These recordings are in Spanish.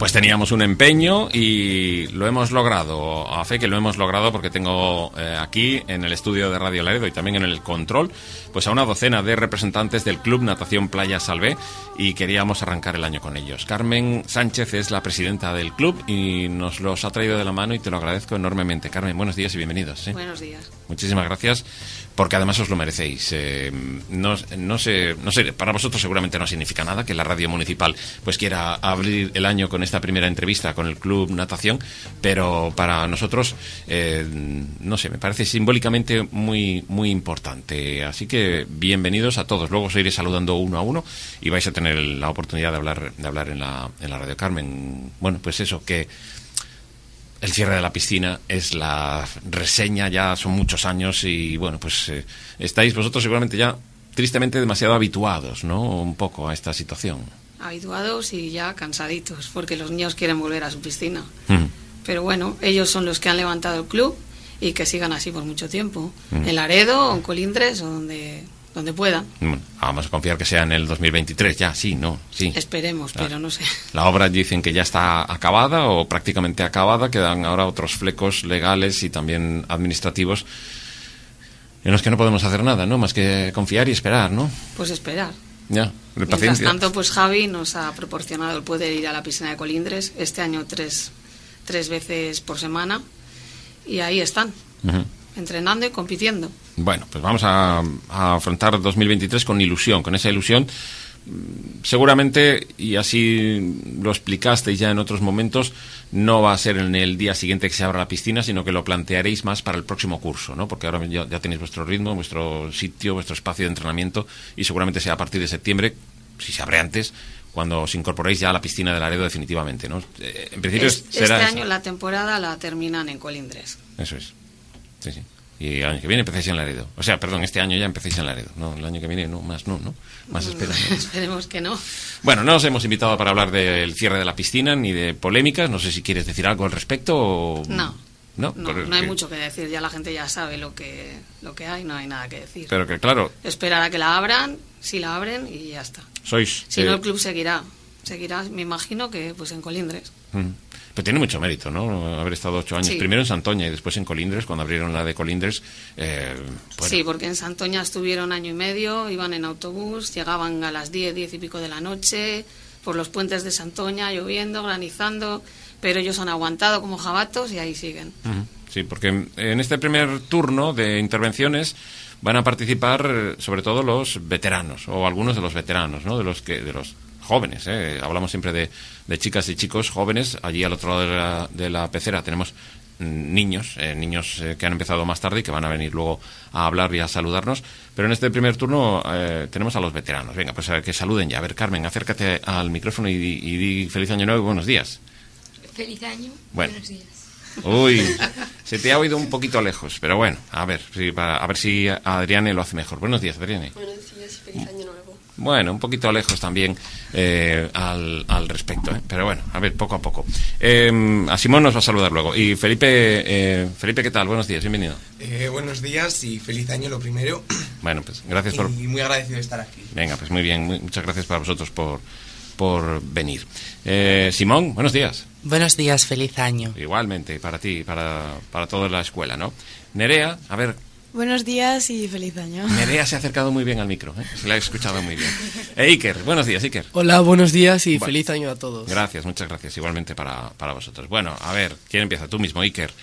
pues teníamos un empeño y lo hemos logrado. A fe que lo hemos logrado porque tengo aquí en el estudio de Radio Laredo y también en el control pues a una docena de representantes del Club Natación Playa Salvé y queríamos arrancar el año con ellos. Carmen Sánchez es la presidenta del club y nos los ha traído de la mano y te lo agradezco enormemente. Carmen, buenos días y bienvenidos. Buenos días. Muchísimas gracias porque además os lo merecéis. No sé, para vosotros seguramente no significa nada que la radio municipal pues quiera abrir el año con esta primera entrevista con el Club Natación, pero para nosotros, no sé, me parece simbólicamente muy, muy importante. Así que bienvenidos a todos. Luego os iré saludando uno a uno y vais a tener la oportunidad de hablar en la radio. Carmen, bueno, pues eso, que el cierre de la piscina es la reseña, ya son muchos años y bueno, pues estáis vosotros seguramente ya tristemente demasiado habituados, ¿no? Un poco a esta situación. Habituados y ya cansaditos, porque los niños quieren volver a su piscina. Pero bueno, ellos son los que han levantado el club y que sigan así por mucho tiempo. En Laredo, o en Colindres, o donde puedan. Vamos a confiar que sea en el 2023 ya, sí, ¿no? Sí. Esperemos, pero no sé. La obra dicen que ya está acabada o prácticamente acabada, quedan ahora otros flecos legales y también administrativos en los que no podemos hacer nada, ¿no? Más que confiar y esperar, ¿no? Pues esperar. Ya, de paciencia. Mientras tanto, pues Javi nos ha proporcionado el poder ir a la piscina de Colindres, este año tres veces por semana, y ahí están. Entrenando y compitiendo. Bueno, pues vamos a afrontar 2023 con ilusión, con esa ilusión. Seguramente, y así lo explicasteis ya en otros momentos, no va a ser en el día siguiente que se abra la piscina, sino que lo plantearéis más para el próximo curso, ¿no? Porque ahora ya tenéis vuestro ritmo, vuestro sitio, vuestro espacio de entrenamiento y seguramente sea a partir de septiembre, si se abre antes, cuando os incorporéis ya a la piscina de Laredo definitivamente, ¿no? En principio será este año la temporada la terminan en Colindres. Eso es. Sí, sí. Y el año que viene empecéis en Laredo. O sea, perdón, este año ya empecéis en Laredo. No, el año que viene no. Más esperamos. Esperemos que no. Bueno, no os hemos invitado para hablar del cierre de la piscina ni de polémicas. No sé si quieres decir algo al respecto o... No hay mucho que decir. Ya la gente ya sabe lo que hay, no hay nada que decir. Pero que claro... Esperar a que la abran, si la abren y ya está. Si no, el club seguirá, me imagino que pues en Colindres. Pero tiene mucho mérito, ¿no? Haber estado 8 años, primero en Santoña y después en Colindres, cuando abrieron la de Colindres. Bueno. Sí, porque en Santoña estuvieron año y medio, iban en autobús, llegaban a las 10 y pico de la noche, por los puentes de Santoña, lloviendo, granizando, pero ellos han aguantado como jabatos y ahí siguen. Sí, porque en este primer turno de intervenciones van a participar sobre todo los veteranos, o algunos de los veteranos, ¿no? De los jóvenes, hablamos siempre de chicas y chicos jóvenes. Allí al otro lado de la pecera tenemos niños que han empezado más tarde y que van a venir luego a hablar y a saludarnos, pero en este primer turno tenemos a los veteranos. Venga, pues que saluden ya. A ver, Carmen, acércate al micrófono y di feliz año nuevo y buenos días. Feliz año, bueno. Buenos días. Uy, se te ha oído un poquito lejos, pero bueno, a ver si Adriane lo hace mejor. Buenos días, Adriane. Buenos días y feliz año nuevo. Bueno, un poquito lejos también al respecto, pero bueno, a ver, poco a poco. A Simón nos va a saludar luego. Y Felipe, ¿qué tal? Buenos días, bienvenido. Buenos días y feliz año lo primero. Bueno, pues gracias y muy agradecido de estar aquí. Venga, pues muy bien, muchas gracias para vosotros por venir. Simón, buenos días. Buenos días, feliz año. Igualmente, para ti, para toda la escuela, ¿no? Nerea, a ver... Buenos días y feliz año. Nerea se ha acercado muy bien al micro, se la ha escuchado muy bien. Iker, buenos días, Iker. Hola, buenos días y feliz año a todos. Gracias, muchas gracias, igualmente para vosotros. Bueno, a ver, ¿quién empieza? Tú mismo, Iker.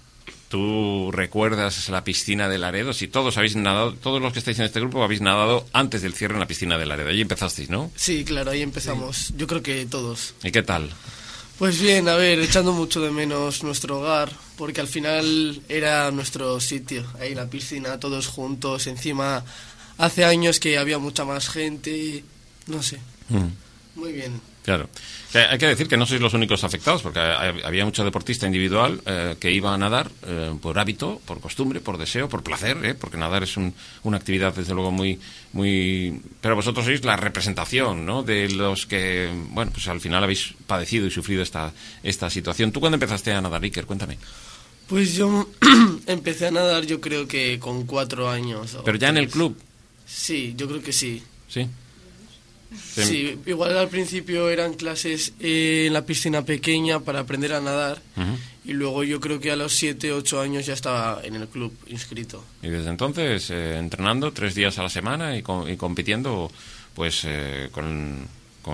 ¿Tú recuerdas la piscina de Laredo? Si todos habéis nadado, todos los que estáis en este grupo habéis nadado antes del cierre en la piscina de Laredo. Allí empezasteis, ¿no? Sí, claro, ahí empezamos. Sí. Yo creo que todos. ¿Y qué tal? Pues bien, a ver, echando mucho de menos nuestro hogar, porque al final era nuestro sitio, ahí la piscina, todos juntos. Encima, hace años que había mucha más gente, no sé. Muy bien. Claro. Hay que decir que no sois los únicos afectados, porque había mucho deportista individual que iba a nadar por hábito, por costumbre, por deseo, por placer, porque nadar es una actividad desde luego muy... Pero vosotros sois la representación, ¿no?, de los que, bueno, pues al final habéis padecido y sufrido esta situación. ¿Tú cuándo empezaste a nadar, Iker? Cuéntame. Pues yo empecé a nadar yo creo que con 4 años. ¿Pero ya en el club? Sí, yo creo que sí. ¿Sí? Sí, igual al principio eran clases en la piscina pequeña para aprender a nadar. Y luego yo creo que a los 7, 8 años ya estaba en el club inscrito. Y desde entonces entrenando 3 días a la semana y compitiendo pues con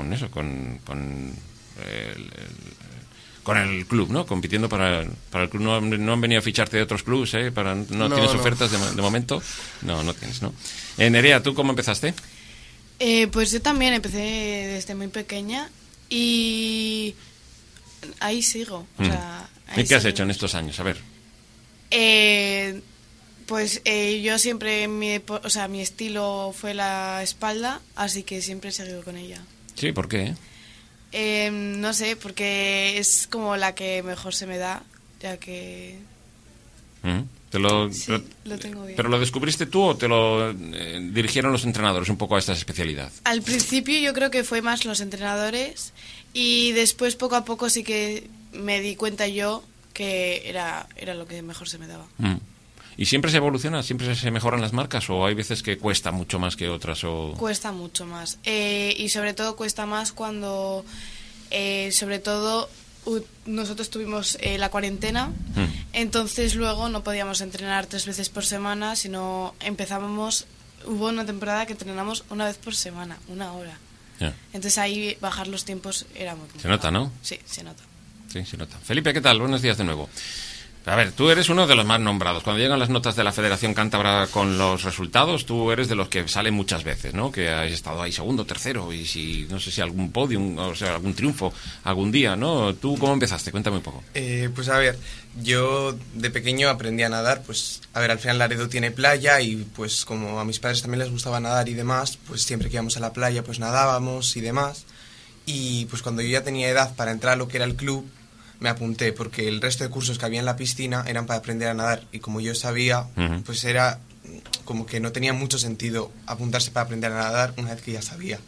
el club, ¿no? Compitiendo para el club. No han venido a ficharte de otros clubs, ¿eh? ¿No tienes ofertas de momento? No tienes, ¿no? Nerea, ¿tú cómo empezaste? Pues yo también empecé desde muy pequeña y ahí sigo. O sea, ¿Y qué has hecho en estos años? A ver. Pues yo siempre, mi estilo fue la espalda, así que siempre he seguido con ella. Sí, ¿por qué? No sé, porque es como la que mejor se me da, ya que... Sí, lo tengo bien. ¿Pero lo descubriste tú o te lo dirigieron los entrenadores un poco a esta especialidad? Al principio yo creo que fue más los entrenadores y después poco a poco sí que me di cuenta yo que era lo que mejor se me daba. ¿Y siempre se evoluciona? ¿Siempre se mejoran las marcas? ¿O hay veces que cuesta mucho más que otras? Cuesta mucho más. Y sobre todo cuesta más cuando... sobre todo... nosotros tuvimos la cuarentena, entonces luego no podíamos entrenar 3 veces por semana, sino hubo una temporada que entrenamos 1 vez por semana, 1 hora. Yeah. Entonces ahí bajar los tiempos era muy complicado. Se nota, ¿no? Sí, se nota. Sí, se nota. Felipe, ¿qué tal? Buenos días de nuevo. A ver, tú eres uno de los más nombrados. Cuando llegan las notas de la Federación Cántabra con los resultados, tú eres de los que salen muchas veces, ¿no? Que has estado ahí segundo, tercero, y no sé si algún podium, o sea, algún triunfo algún día, ¿no? ¿Tú cómo empezaste? Cuéntame un poco. Pues a ver, yo de pequeño aprendí a nadar, pues a ver, al final Laredo tiene playa y pues como a mis padres también les gustaba nadar y demás, pues siempre que íbamos a la playa pues nadábamos y demás. Y pues cuando yo ya tenía edad para entrar a lo que era el club, me apunté porque el resto de cursos que había en la piscina eran para aprender a nadar y como yo sabía, pues era como que no tenía mucho sentido apuntarse para aprender a nadar una vez que ya sabía.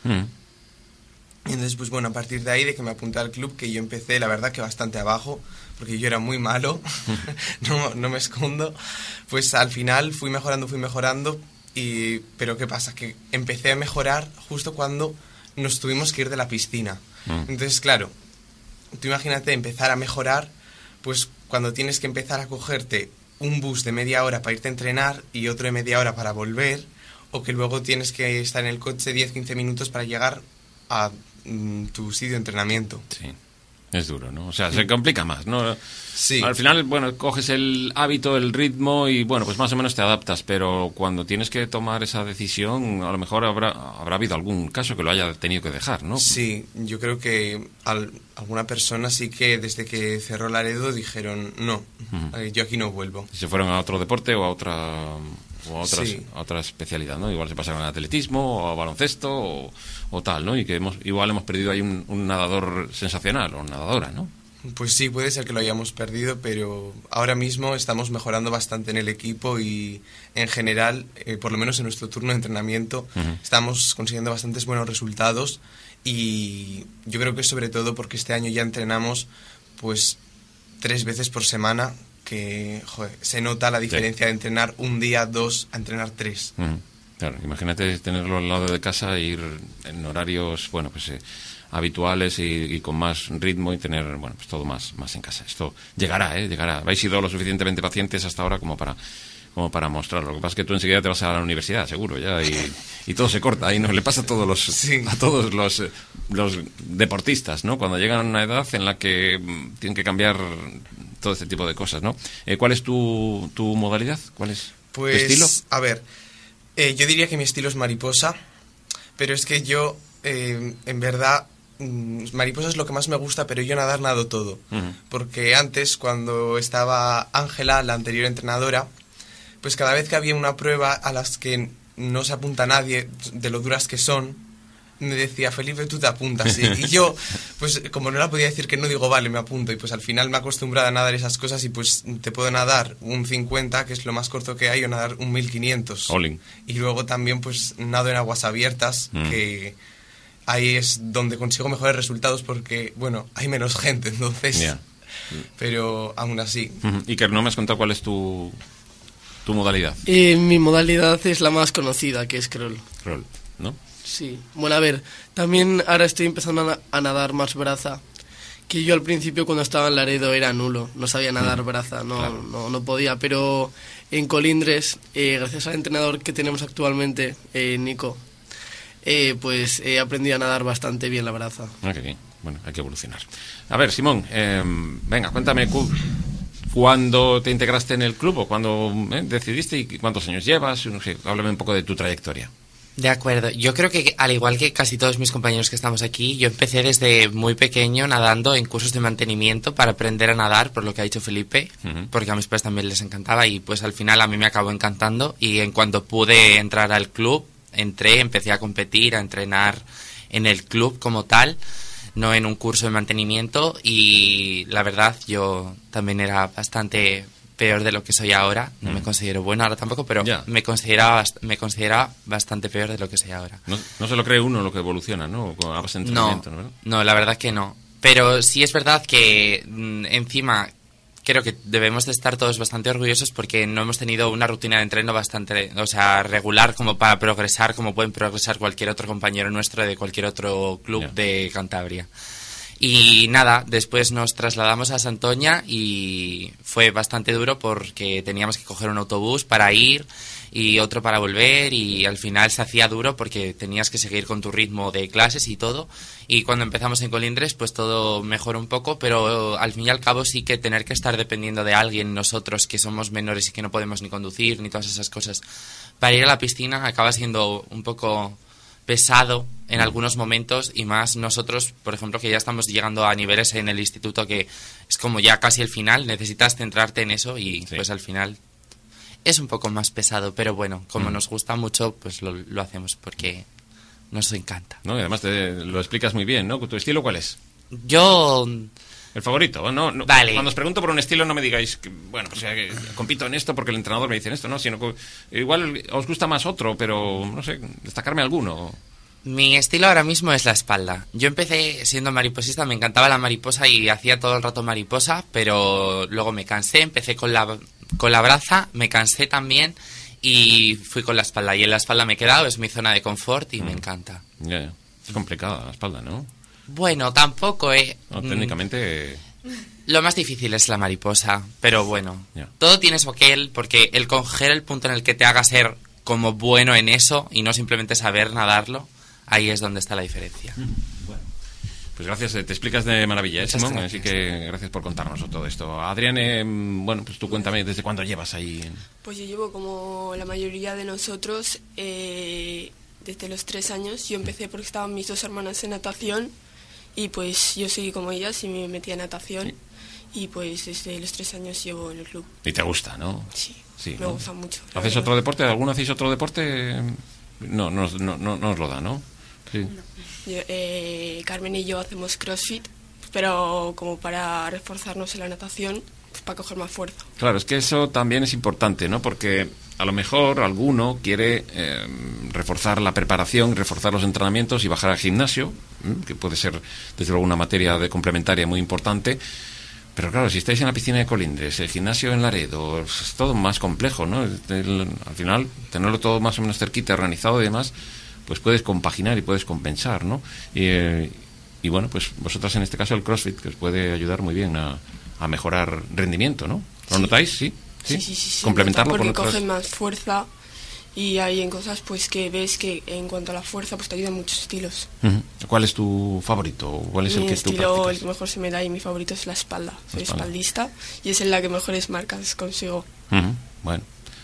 Y entonces, pues bueno, a partir de ahí, de que me apunté al club, que yo empecé, la verdad, que bastante abajo, porque yo era muy malo, no me escondo, pues al final fui mejorando, pero ¿qué pasa? Que empecé a mejorar justo cuando nos tuvimos que ir de la piscina. Entonces, claro, tú imagínate empezar a mejorar, pues cuando tienes que empezar a cogerte un bus de media hora para irte a entrenar y otro de media hora para volver, o que luego tienes que estar en el coche 10-15 minutos para llegar a tu sitio de entrenamiento. Sí, es duro, ¿no? O sea, se complica más, ¿no? Sí. Al final, bueno, coges el hábito, el ritmo y, bueno, pues más o menos te adaptas, pero cuando tienes que tomar esa decisión, a lo mejor habrá habido algún caso que lo haya tenido que dejar, ¿no? Sí, yo creo que alguna persona sí que desde que cerró Laredo dijeron, no, yo aquí no vuelvo. Si se fueron a otro deporte o a otra especialidad, ¿no? Igual se pasaron al atletismo o a baloncesto o tal, ¿no? Y que igual hemos perdido ahí un nadador sensacional o nadadora, ¿no? Pues sí, puede ser que lo hayamos perdido, pero ahora mismo estamos mejorando bastante en el equipo y en general, por lo menos en nuestro turno de entrenamiento, estamos consiguiendo bastantes buenos resultados y yo creo que sobre todo porque este año ya entrenamos pues 3 veces por semana, que se nota la diferencia de entrenar un día, 2, a entrenar 3. Claro, imagínate tenerlo al lado de casa e ir en horarios, bueno, pues habituales y con más ritmo y tener, bueno, pues todo más en casa. Esto llegará, llegará. Habéis sido lo suficientemente pacientes hasta ahora como para mostrarlo. Lo que pasa es que tú enseguida te vas a la universidad, seguro, ya, y todo se corta. Ahí no le pasa a todos los deportistas, ¿no? Cuando llegan a una edad en la que tienen que cambiar todo este tipo de cosas, ¿no? ¿Cuál es tu modalidad? ¿Cuál es tu estilo? Pues, a ver, yo diría que mi estilo es mariposa, pero es que yo, en verdad, mariposa es lo que más me gusta, pero yo nado todo. Porque antes, cuando estaba Ángela, la anterior entrenadora, pues cada vez que había una prueba a las que no se apunta nadie, de lo duras que son, me decía, Felipe, tú te apuntas. Y yo, pues como no la podía decir que no, digo, vale, me apunto. Y pues al final me he acostumbrado a nadar esas cosas y pues te puedo nadar un 50, que es lo más corto que hay, o nadar un 1500. Olin. Y luego también pues nado en aguas abiertas, que ahí es donde consigo mejores resultados porque, bueno, hay menos gente, entonces... Yeah. Pero aún así... Y que no me has contado cuál es tu modalidad. Mi modalidad es la más conocida, que es crawl. Crawl, ¿no? Sí, bueno, a ver, también ahora estoy empezando a nadar más braza, que yo al principio cuando estaba en Laredo era nulo, no sabía nadar braza, no podía, pero en Colindres, gracias al entrenador que tenemos actualmente, Nico, pues he aprendido a nadar bastante bien la braza. Ah, qué bien. Bueno, hay que evolucionar. A ver, Simón, venga, cuéntame cuándo te integraste en el club o cuándo decidiste y cuántos años llevas, no sé, háblame un poco de tu trayectoria. De acuerdo, yo creo que al igual que casi todos mis compañeros que estamos aquí, yo empecé desde muy pequeño nadando en cursos de mantenimiento para aprender a nadar, por lo que ha dicho Felipe, porque a mis padres también les encantaba y pues al final a mí me acabó encantando y en cuanto pude entrar al club, empecé a competir, a entrenar en el club como tal, no en un curso de mantenimiento y la verdad yo también era bastante peor de lo que soy ahora, no me considero bueno ahora tampoco, pero me considera bastante peor de lo que soy ahora. No se lo cree uno lo que evoluciona, ¿no? A base de entrenamiento, no, la verdad que no. Pero sí es verdad que encima creo que debemos de estar todos bastante orgullosos porque no hemos tenido una rutina de entreno bastante, regular como para progresar como pueden progresar cualquier otro compañero nuestro de cualquier otro club de Cantabria. Y nada, después nos trasladamos a Santoña y fue bastante duro porque teníamos que coger un autobús para ir y otro para volver y al final se hacía duro porque tenías que seguir con tu ritmo de clases y todo. Y cuando empezamos en Colindres pues todo mejoró un poco, pero al fin y al cabo sí que tener que estar dependiendo de alguien, nosotros que somos menores y que no podemos ni conducir ni todas esas cosas, para ir a la piscina acaba siendo un poco pesado en algunos momentos y más nosotros, por ejemplo, que ya estamos llegando a niveles en el instituto que es como ya casi el final, necesitas centrarte en eso y pues al final es un poco más pesado, pero bueno, como nos gusta mucho, pues lo hacemos porque nos encanta. No, y además lo explicas muy bien, ¿no? ¿Tu estilo cuál es? Yo... El favorito, no, vale. Cuando os pregunto por un estilo no me digáis que, bueno, pues que compito en esto porque el entrenador me dice esto, no, sino que igual os gusta más otro, pero no sé, destacarme alguno. Mi estilo ahora mismo es la espalda. Yo empecé siendo mariposista, me encantaba la mariposa y hacía todo el rato mariposa, pero luego me cansé, empecé con la braza, me cansé también y fui con la espalda. Y en la espalda me he quedado, es mi zona de confort y me encanta. Ya. Es complicada la espalda, ¿no? Bueno, tampoco, No, técnicamente... Lo más difícil es la mariposa, pero bueno, todo tiene su aquel, porque el coger el punto en el que te haga ser como bueno en eso y no simplemente saber nadarlo, ahí es donde está la diferencia. Bueno, pues gracias, te explicas de maravilla, Simón, así que gracias por contarnos todo esto. Adrián, bueno, pues tú cuéntame, ¿desde cuándo llevas ahí? Pues yo llevo como la mayoría de nosotros, desde los 3 años. Yo empecé porque estaban mis 2 hermanas en natación y pues yo seguí como ellas y me metí a natación y pues desde los 3 años llevo en el club. ¿Y te gusta, no? Sí, me gusta mucho. ¿Haces otro deporte? ¿Alguno hacéis otro deporte? No os lo da, ¿no? Sí. No. Carmen y yo hacemos CrossFit, pero como para reforzarnos en la natación, pues para coger más fuerza. Claro, es que eso también es importante, ¿no? Porque a lo mejor alguno quiere reforzar la preparación, reforzar los entrenamientos y bajar al gimnasio, que puede ser desde luego una materia complementaria muy importante. Pero claro, si estáis en la piscina de Colindres, el gimnasio en Laredo, es todo más complejo, ¿no? Al final, tenerlo todo más o menos cerquita, organizado y demás, pues puedes compaginar y puedes compensar, ¿no? Y bueno, pues vosotras en este caso el CrossFit, que os puede ayudar muy bien a mejorar rendimiento, ¿no? ¿Lo notáis? Sí. Complementarlo porque con otras... cogen más fuerza y hay en cosas pues que ves que en cuanto a la fuerza pues te ayudan muchos estilos. ¿Cuál es tu favorito? ¿Cuál es el que tú practicas? El que mejor se me da y mi favorito es la espalda. Soy espaldista y es en la que mejores marcas consigo. Bueno,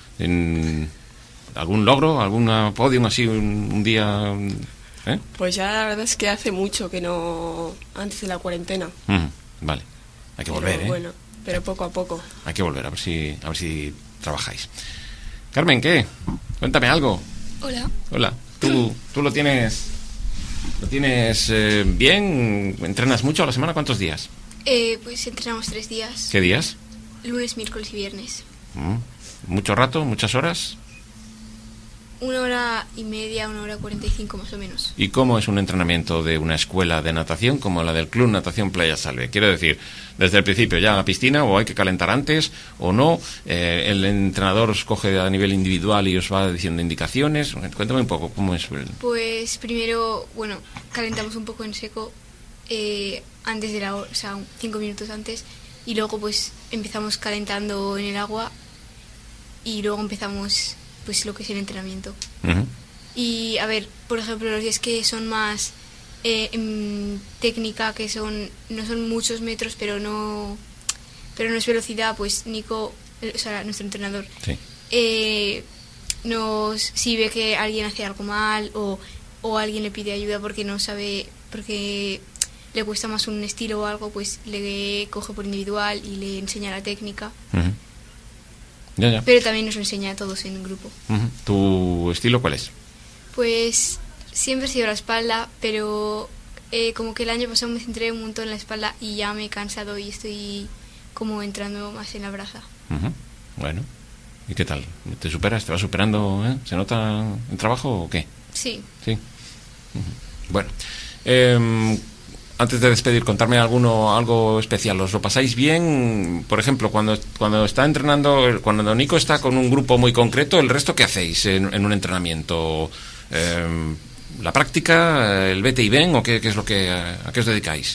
¿algún logro? ¿Algún podium así un día? Pues ya la verdad es que hace mucho que no, antes de la cuarentena. Vale, hay que volver, Bueno, pero poco a poco. Hay que volver, a ver si trabajáis. Carmen, ¿qué? Cuéntame algo. Hola. ¿Tú lo tienes bien? ¿Entrenas mucho a la semana? ¿Cuántos días? Pues entrenamos 3 días. ¿Qué días? Lunes, miércoles y viernes. ¿Mucho rato? ¿Muchas horas? 1 hora y media, 1 hora 45 más o menos. ¿Y cómo es un entrenamiento de una escuela de natación como la del Club Natación Playa Salve? Quiero decir, desde el principio ya a la piscina, o hay que calentar antes o no, el entrenador os coge a nivel individual y os va diciendo indicaciones. Cuéntame un poco cómo es. Pues primero, bueno, calentamos un poco en seco antes de la hora, o sea, 5 minutos antes, y luego pues empezamos calentando en el agua y luego empezamos pues lo que es el entrenamiento. Uh-huh. Y a ver, por ejemplo, los días que son más en técnica, que no son muchos metros, pero no es velocidad, pues Nico, o sea, nuestro entrenador, sí, si ve que alguien hace algo mal o alguien le pide ayuda porque no sabe, porque le cuesta más un estilo o algo, pues le coge por individual y le enseña la técnica. Uh-huh. Ya. Pero también nos lo enseña a todos en grupo. Uh-huh. ¿Tu estilo cuál es? Pues siempre he sido la espalda, pero como que el año pasado me centré un montón en la espalda y ya me he cansado y estoy como entrando más en la braza. Uh-huh. Bueno, ¿y qué tal? ¿Te superas? ¿Te vas superando? ¿Se nota el trabajo o qué? Sí. Sí. Uh-huh. Bueno, antes de despedir, contarme algo especial. ¿Os lo pasáis bien? Por ejemplo, cuando está entrenando, cuando Nico está con un grupo muy concreto, ¿el resto qué hacéis en un entrenamiento? ¿La práctica? ¿El vete y ven? ¿O qué es lo que a qué os dedicáis?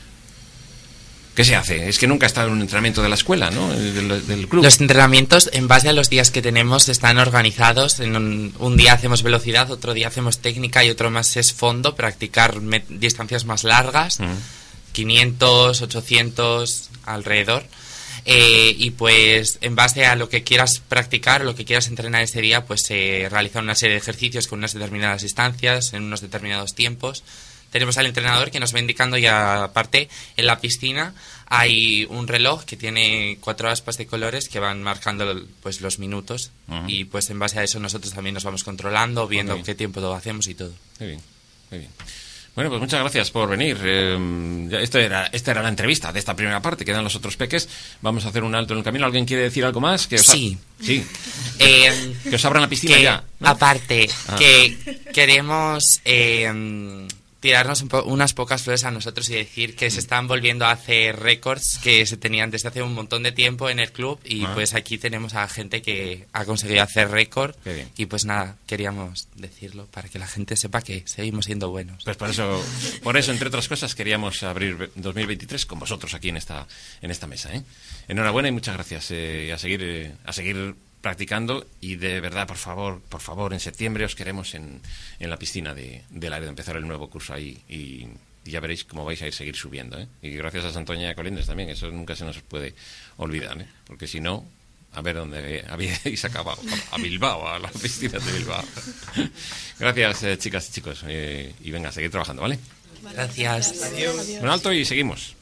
¿Qué se hace? Es que nunca he estado en un entrenamiento de la escuela, ¿no? Del club. Los entrenamientos, en base a los días que tenemos, están organizados. En un día hacemos velocidad, otro día hacemos técnica y otro más es fondo, practicar distancias más largas, 500, 800, alrededor. Y pues en base a lo que quieras practicar o lo que quieras entrenar ese día, pues se realizan una serie de ejercicios con unas determinadas distancias, en unos determinados tiempos. Tenemos al entrenador que nos va indicando, y aparte en la piscina hay un reloj que tiene 4 aspas de colores que van marcando pues los minutos. Uh-huh. Y pues en base a eso nosotros también nos vamos controlando, viendo qué tiempo lo hacemos y todo. Muy bien, muy bien. Bueno, pues muchas gracias por venir. Esta era la entrevista de esta primera parte. Quedan los otros peques. Vamos a hacer un alto en el camino. ¿Alguien quiere decir algo más? Sí. Sí. Que os abran la piscina ya, ¿no? Aparte, que queremos tirarnos unas pocas flores a nosotros y decir que se están volviendo a hacer récords que se tenían desde hace un montón de tiempo en el club, y pues aquí tenemos a gente que ha conseguido hacer récord, y pues nada, queríamos decirlo para que la gente sepa que seguimos siendo buenos. Pues por eso entre otras cosas, queríamos abrir 2023 con vosotros aquí en esta mesa, ¿eh? Enhorabuena y muchas gracias, a seguir practicando, y de verdad, por favor, en septiembre os queremos en la piscina del área de empezar el nuevo curso ahí, y ya veréis cómo vais a seguir subiendo, ¿eh? Y gracias a Santoña Colindres también, eso nunca se nos puede olvidar, ¿eh? Porque si no, a ver dónde habíais acabado, a Bilbao, a la piscina de Bilbao. Gracias, chicas y chicos, y venga, a seguir trabajando, ¿vale? Gracias. Adiós. Un alto y seguimos.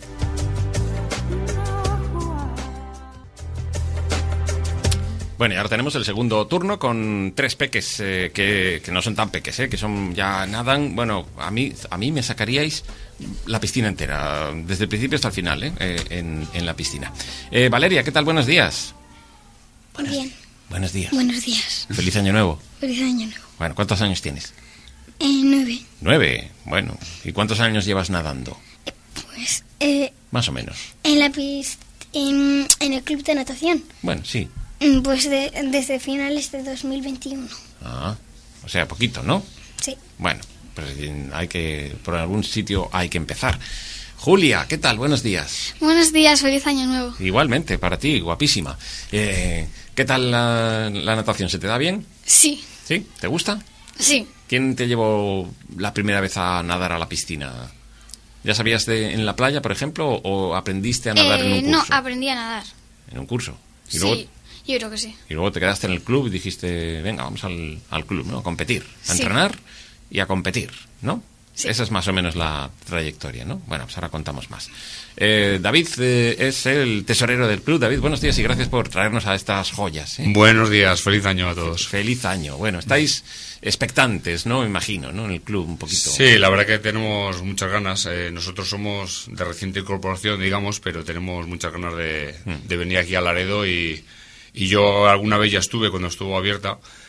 Bueno, y ahora tenemos el segundo turno con 3 peques que no son tan peques, que son ya nadan. Bueno, a mí me sacaríais la piscina entera, desde el principio hasta el final, en la piscina. Valeria, ¿qué tal? Buenos días. Muy bien. Buenos días. Buenos días. Feliz año nuevo. Feliz año nuevo. Bueno, ¿cuántos años tienes? 9. 9, bueno. ¿Y cuántos años llevas nadando? Pues más o menos. En el club de natación. Bueno, sí. Pues desde finales de 2021. Ah, o sea, poquito, ¿no? Sí. Bueno, pues por algún sitio hay que empezar. Julia, ¿qué tal? Buenos días. Buenos días, feliz año nuevo. Igualmente, para ti, guapísima. ¿Qué tal la natación? ¿Se te da bien? Sí. ¿Sí? ¿Te gusta? Sí. ¿Quién te llevó la primera vez a nadar a la piscina? ¿Ya sabías en la playa, por ejemplo, o aprendiste a nadar en un curso? No, aprendí a nadar. ¿En un curso? ¿Y sí, luego, yo creo que sí. Y luego te quedaste en el club y dijiste, venga, vamos al club, ¿no? A competir, a sí. entrenar y a competir, ¿no? Sí. Esa es más o menos la trayectoria, ¿no? Bueno, pues ahora contamos más. David es el tesorero del club. David, buenos días y gracias por traernos a estas joyas, ¿eh? Buenos días, feliz año a todos. Feliz año. Bueno, estáis expectantes, ¿no? Me imagino, ¿no? En el club un poquito. Sí, la verdad que tenemos muchas ganas. Nosotros somos de reciente incorporación, digamos, pero tenemos muchas ganas de venir aquí a Laredo y yo alguna vez ya estuve cuando estuvo abierta,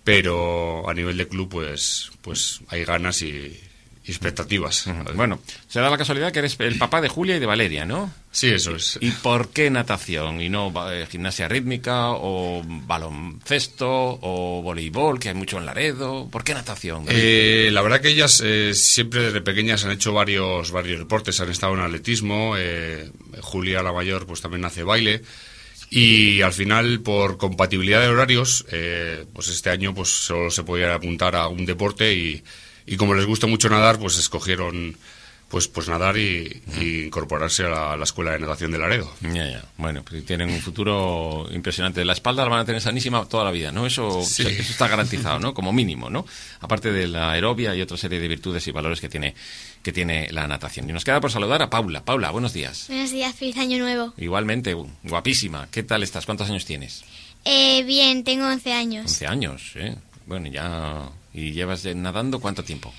pero a nivel de club pues hay ganas y expectativas. Bueno, se da la casualidad que eres el papá de Julia y de Valeria, ¿no? Sí, eso es. ¿Y por qué natación y no gimnasia rítmica o baloncesto o voleibol, que hay mucho en Laredo? ¿Por qué natación? La verdad que ellas siempre desde pequeñas han hecho varios deportes, han estado en atletismo, Julia, la mayor, pues también hace baile, y al final, por compatibilidad de horarios, pues este año pues solo se podía apuntar a un deporte y como les gusta mucho nadar, pues escogieron pues nadar y incorporarse a la escuela de natación de Laredo. Ya. Bueno, pues tienen un futuro impresionante. La espalda la van a tener sanísima toda la vida, ¿no? Eso está garantizado, ¿no? Como mínimo, ¿no? Aparte de la aerobia y otra serie de virtudes y valores que tiene la natación. Y nos queda por saludar a Paula. Paula, buenos días. Buenos días, feliz año nuevo. Igualmente, guapísima. ¿Qué tal estás? ¿Cuántos años tienes? Bien, tengo 11 años. 11 años, ¿eh? Bueno, ya... ¿Y llevas nadando cuánto tiempo?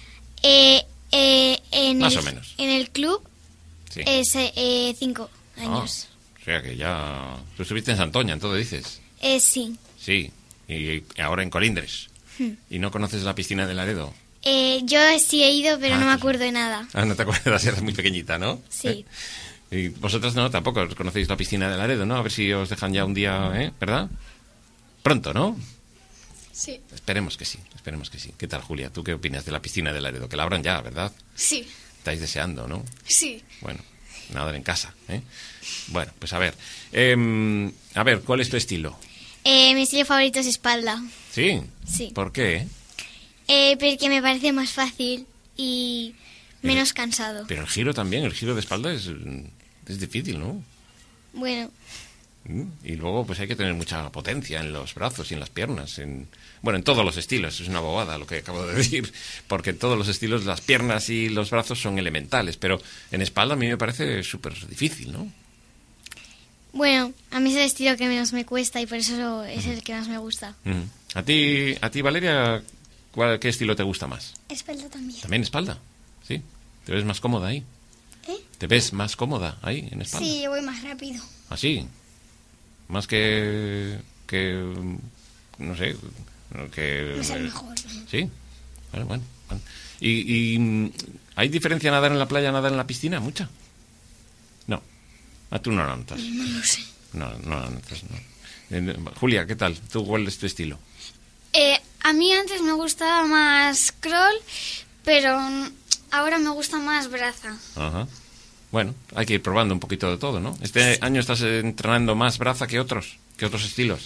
Más o menos. En el club Sí. es 5 años. O sea que ya... Tú estuviste en Santoña, entonces dices. Sí. Sí. Y ahora en Colindres. ¿Y no conoces la piscina de Laredo? Yo sí he ido, pero no me acuerdo de nada. No te acuerdas, eres muy pequeñita, ¿no? Sí. Y vosotras no, tampoco conocéis la piscina de Laredo, ¿no? A ver si os dejan ya un día, ¿verdad? Pronto, ¿no? Sí. Esperemos que sí. ¿Qué tal, Julia? ¿Tú qué opinas de la piscina de Laredo? Que la abran ya, ¿verdad? Sí. Estáis deseando, ¿no? Sí. Bueno, nadar en casa, ¿eh? Bueno, pues a ver, ¿cuál es tu estilo? Mi estilo favorito es espalda. ¿Sí? Sí. ¿Por qué? Porque me parece más fácil y menos cansado. Pero el giro también, el giro de espalda es difícil, ¿no? Bueno. Y luego pues hay que tener mucha potencia en los brazos y en las piernas, en todos los estilos. Es una bobada lo que acabo de decir, porque en todos los estilos las piernas y los brazos son elementales, pero en espalda a mí me parece súper difícil, ¿no? Bueno, a mí es el estilo que menos me cuesta y por eso es el que más me gusta. ¿A ti, Valeria, qué estilo te gusta más? Espalda también. ¿También espalda? ¿Sí? ¿Te ves más cómoda ahí? ¿Te ves más cómoda ahí en espalda? Sí, yo voy más rápido. ¿Ah, sí? Más que no sé, que... No es el mejor. ¿Sí? Bueno. ¿Y hay diferencia nadar en la playa, nadar en la piscina? ¿Mucha? No. Tú no la notas. No lo sé. No la notas, no. Julia, ¿qué tal? ¿Tú cuál es tu estilo? A mí antes me gustaba más crawl, pero ahora me gusta más braza. Ajá. Bueno, hay que ir probando un poquito de todo, ¿no? ¿Este año estás entrenando más braza que otros estilos?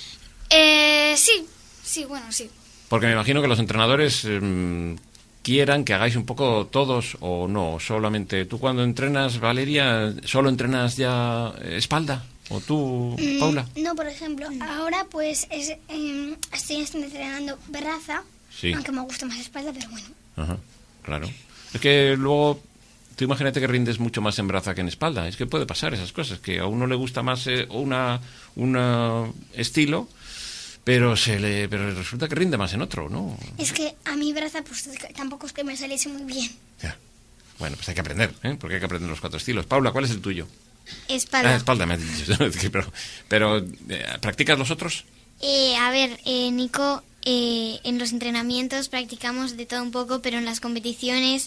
Sí, bueno, sí. Porque me imagino que los entrenadores quieran que hagáis un poco todos o no. Solamente tú cuando entrenas, Valeria, ¿solo entrenas ya espalda? ¿O tú, Paula? No, por ejemplo, ahora pues estoy entrenando braza, sí. Aunque me gusta más espalda, pero bueno. Ajá, claro. Es que luego... Tú imagínate que rindes mucho más en braza que en espalda. Es que puede pasar esas cosas, que a uno le gusta más un estilo, pero resulta que rinde más en otro, ¿no? Es que a mí braza pues tampoco es que me saliese muy bien. Ya. Bueno, pues hay que aprender, porque hay que aprender los 4 estilos. Paula, ¿cuál es el tuyo? Espalda. Espalda, me has dicho. pero ¿practicas los otros? Nico... en los entrenamientos practicamos de todo un poco, pero en las competiciones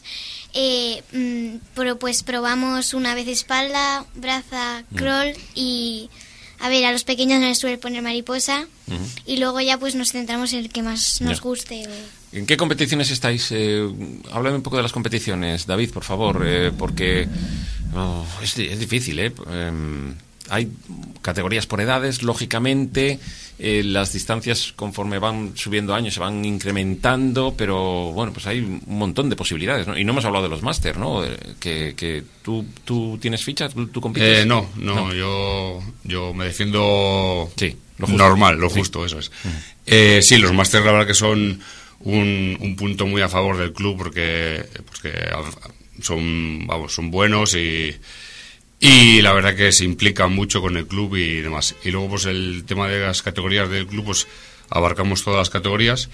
pues probamos una vez espalda, braza, crawl y a los pequeños no les suele poner mariposa y luego ya pues nos centramos en el que más nos guste. ¿En qué competiciones estáis? Háblame un poco de las competiciones, David, por favor, porque es difícil, hay categorías por edades, lógicamente, las distancias conforme van subiendo años se van incrementando, pero bueno, pues hay un montón de posibilidades, ¿no? Y no hemos hablado de los máster, ¿no? Que tú tienes ficha, tú compites. No, yo me defiendo lo justo. Normal, lo justo, eso es. Sí, los máster la verdad que son un punto muy a favor del club porque son buenos y la verdad que se implican mucho con el club y demás. Y luego pues el tema de las categorías del club, pues abarcamos todas las categorías.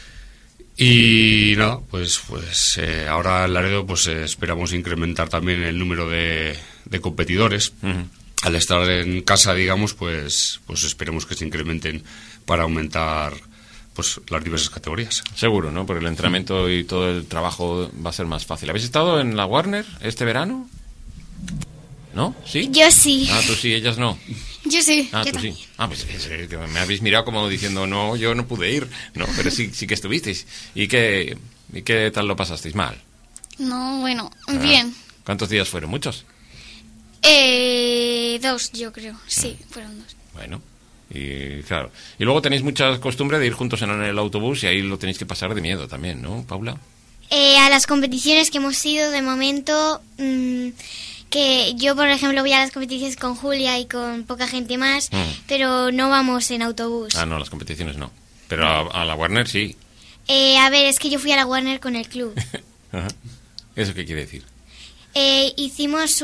Y nada, pues ahora en Laredo pues esperamos incrementar también el número de competidores. Al estar en casa, digamos, pues esperemos que se incrementen para aumentar pues las diversas categorías. Seguro, ¿no? Porque el entrenamiento y todo el trabajo va a ser más fácil. ¿Habéis estado en la Warner este verano? ¿No? ¿Sí? Yo sí. Ah, tú sí, ellas no. Yo sí. Ah, yo tú también. sí. Ah, pues que me habéis mirado como diciendo, no, yo no pude ir. No, pero sí que estuvisteis. ¿Y qué tal lo pasasteis? ¿Mal? No, bueno, Ah. bien. ¿Cuántos días fueron? ¿Muchos? 2, yo creo. Sí, fueron 2. Bueno, y claro. Y luego tenéis mucha costumbre de ir juntos en el autobús y ahí lo tenéis que pasar de miedo también, ¿no, Paula? A las competiciones que hemos ido, de momento, que yo, por ejemplo, voy a las competiciones con Julia y con poca gente más, pero no vamos en autobús. Ah, no, las competiciones no. Pero a la Warner sí. A ver, es que yo fui a la Warner con el club. Ajá. ¿Eso qué quiere decir? Hicimos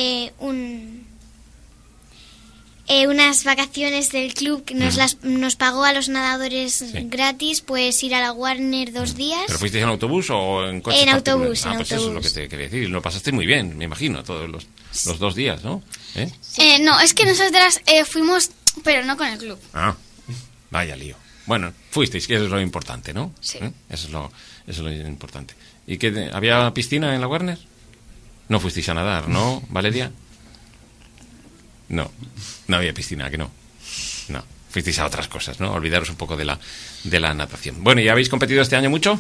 unas vacaciones del club que nos pagó a los nadadores gratis, pues ir a la Warner 2 días. ¿Pero fuisteis en autobús o en coche? En autobús, Ah, en pues autobús. eso es lo que te quería decir. Lo pasasteis muy bien, me imagino, todos los 2 días, ¿no? No, es que nosotras fuimos, pero no con el club. Ah, vaya lío. Bueno, fuisteis, que eso es lo importante, ¿no? Sí. Eso es lo importante. ¿Y qué había piscina en la Warner? No fuisteis a nadar, ¿no, Valeria? No había piscina, ¿que no? No, fuisteis a otras cosas, ¿no? Olvidaros un poco de la natación. Bueno, ¿y habéis competido este año mucho?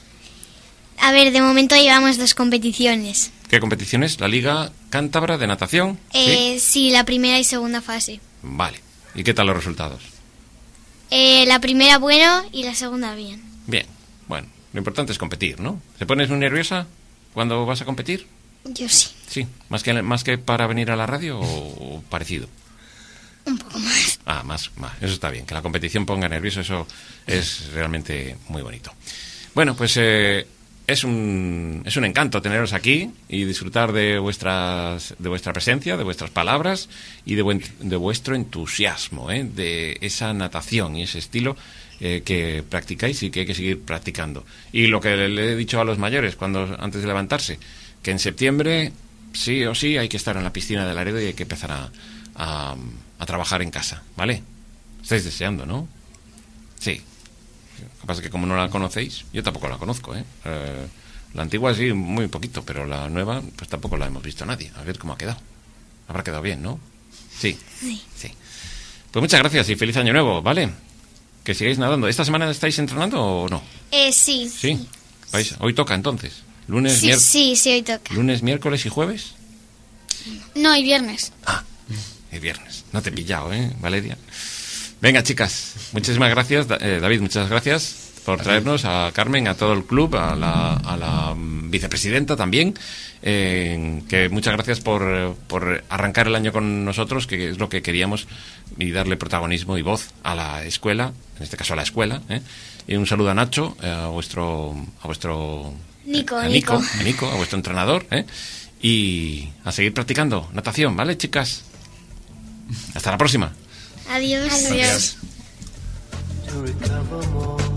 A ver, de momento llevamos 2 competiciones. ¿Qué competiciones? ¿La Liga Cántabra de Natación? Sí, la primera y segunda fase. Vale. ¿Y qué tal los resultados? La primera bueno y la segunda bien. Bien. Bueno, lo importante es competir, ¿no? ¿Te pones muy nerviosa cuando vas a competir? Yo sí. Sí. ¿Más que para venir a la radio o parecido? Un poco más. Ah, más. Eso está bien. Que la competición ponga nervioso, eso es realmente muy bonito. Bueno, pues es un encanto teneros aquí y disfrutar de vuestra presencia, de vuestras palabras y de vuestro entusiasmo, de esa natación y ese estilo que practicáis y que hay que seguir practicando. Y lo que le he dicho a los mayores antes de levantarse, que en septiembre sí o sí hay que estar en la piscina del Laredo y hay que empezar a trabajar en casa, ¿vale? Estáis deseando, ¿no? Sí. Lo que pasa es que como no la conocéis, yo tampoco la conozco, la antigua sí, muy poquito, pero la nueva pues tampoco la hemos visto nadie. A ver cómo ha quedado. Habrá quedado bien, ¿no? Sí. Pues muchas gracias y feliz año nuevo, ¿vale? Que sigáis nadando. ¿Esta semana estáis entrenando o no? Sí. Sí. Hoy toca entonces. Lunes, sí, hoy toca. Lunes, miércoles y jueves. No, y viernes. Y viernes. No te he pillado, Valeria? Venga, chicas, muchísimas gracias. David, muchas gracias por traernos a Carmen, a todo el club, a la vicepresidenta también. Que muchas gracias por arrancar el año con nosotros, que es lo que queríamos, y darle protagonismo y voz a la escuela, en este caso a la escuela. Y un saludo a Nacho, a vuestro Nico, a vuestro entrenador, y a seguir practicando natación, ¿vale, chicas? Hasta la próxima. Adiós. Adiós. To recover more.